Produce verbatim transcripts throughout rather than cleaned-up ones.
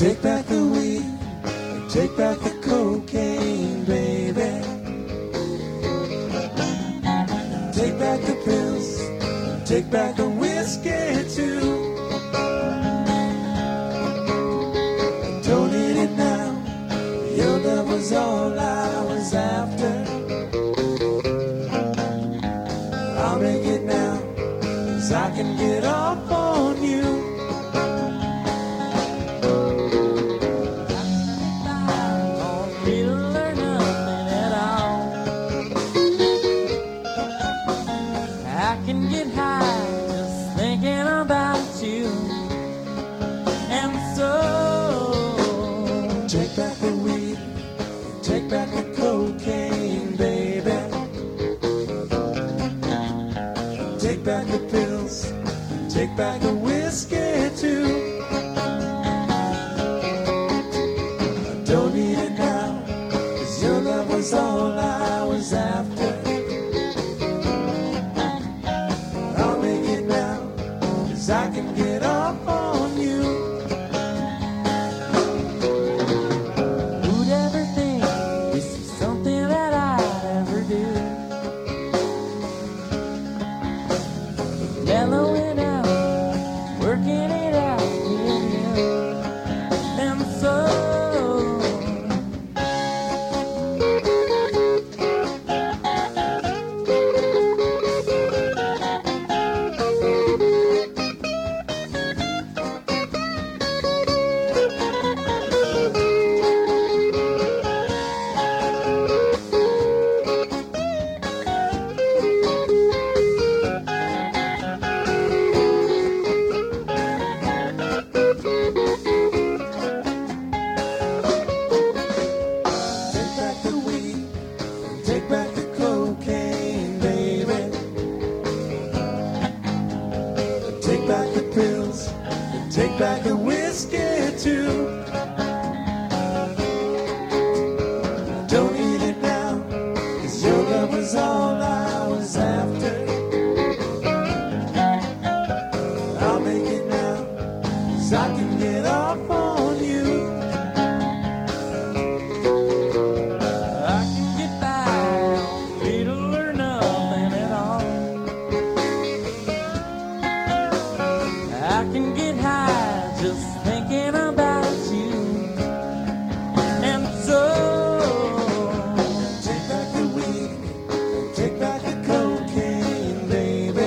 Take back the weed, take back the cocaine, baby. Take back the pills, take back the whiskey too. Don't need it now, your love was all I was after. I'll make it now, 'cause I can get off on you. Take back the whiskey too. I don't need it now, 'cause your love was all I was after. I'll make it now, 'cause I can get off on you. Who'd ever think this is something that I'd ever do? Mellowing out, working it out with you. And so take back the whiskey too. Don't need it now, 'cause your love was all I was after. I'll make it now, 'cause I can get off on you. I can get by on little or nothing at all. I can get high just thinking about you. And so take back the weed, take back the cocaine, baby.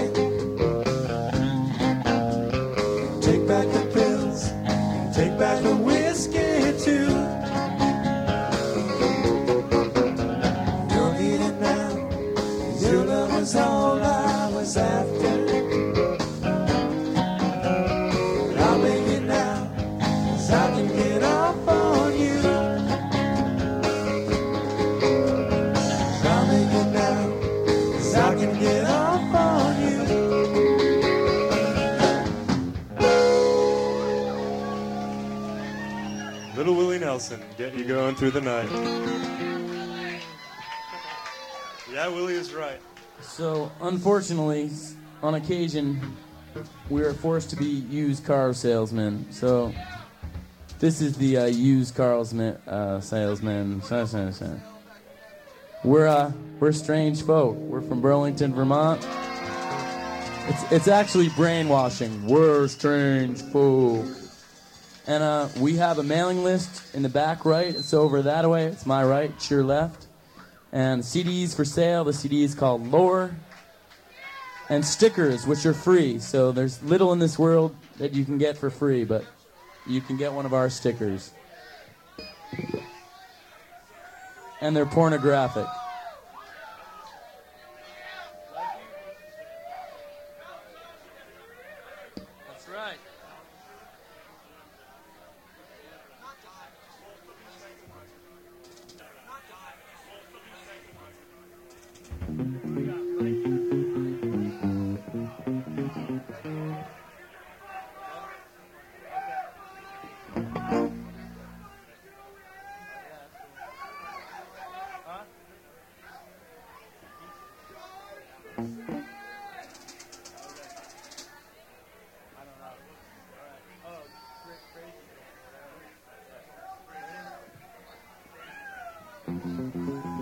Take back the pills, take back the whiskey too. Don't need it now, 'cause your love was all I was after. I can get off on you. I'll make it now, 'cause I can get off on you. Little Willie Nelson, get you going through the night. Yeah, Willie is right. So, unfortunately, on occasion, we are forced to be used car salesmen. So, this is the uh, used car uh, salesman. We're uh, we're strange folk. We're from Burlington, Vermont. It's it's actually brainwashing. We're strange folk, and uh, we have a mailing list in the back right. It's over that way. It's my right. It's your left. And C Ds for sale. The C D is called Lore. And stickers, which are free. So there's little in this world that you can get for free, but you can get one of our stickers. And they're pornographic. That's right. Thank